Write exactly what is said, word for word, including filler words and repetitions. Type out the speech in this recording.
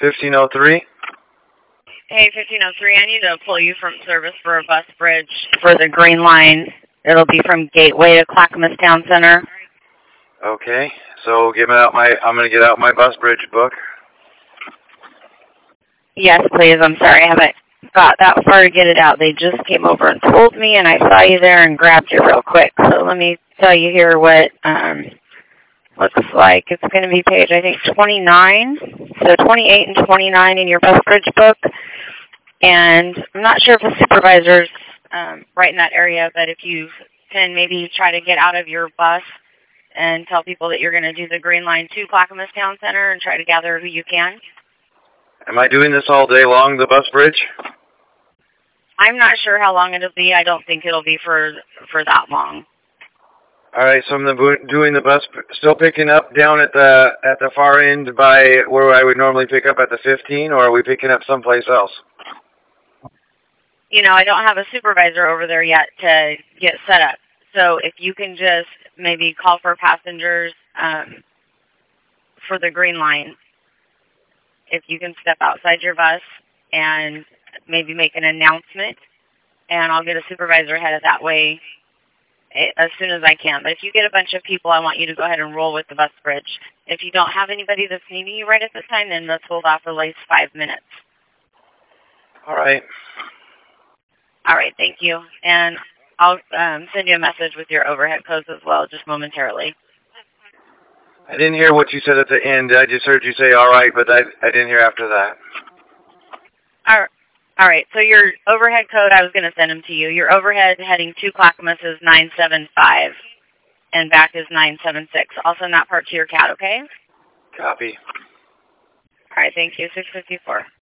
fifteen oh three? Hey, fifteen oh three, I need to pull you from service for a bus bridge for the Green Line. It'll be from Gateway to Clackamas Town Center. Okay, so give me out my, I'm going to get out my bus bridge book. Yes, please. I'm sorry, I haven't got that far to get it out. They just came over and told me, and I saw you there and grabbed you real quick. So let me tell you here what um looks like. It's going to be page, I think, twenty-nine. So twenty-eight and twenty-nine in your bus bridge book. And I'm not sure if the supervisor's um, right in that area, but if you can maybe try to get out of your bus and tell people that you're going to do the Green Line to Clackamas Town Center and try to gather who you can. Am I doing this all day long, the bus bridge? I'm not sure how long it'll be. I don't think it'll be for for that long. All right, so I'm the, doing the bus, still picking up down at the at the far end by where I would normally pick up at the fifteen, or are we picking up someplace else? You know, I don't have a supervisor over there yet to get set up. So if you can just maybe call for passengers um, for the Green Line, if you can step outside your bus and maybe make an announcement, and I'll get a supervisor headed that way as soon as I can. But if you get a bunch of people, I want you to go ahead and roll with the bus bridge. If you don't have anybody that's needing you right at this time, then let's hold off for at least five minutes. All right. All right, thank you. And I'll um, send you a message with your overhead codes as well, just momentarily. I didn't hear what you said at the end. I just heard you say all right, but I, I didn't hear after that. All right. All right, so your overhead code, I was going to send them to you. Your overhead heading to Clackamas is nine seven five, and back is nine seven six. I'll send that part to your cat, okay? Copy. All right, thank you. six fifty-four.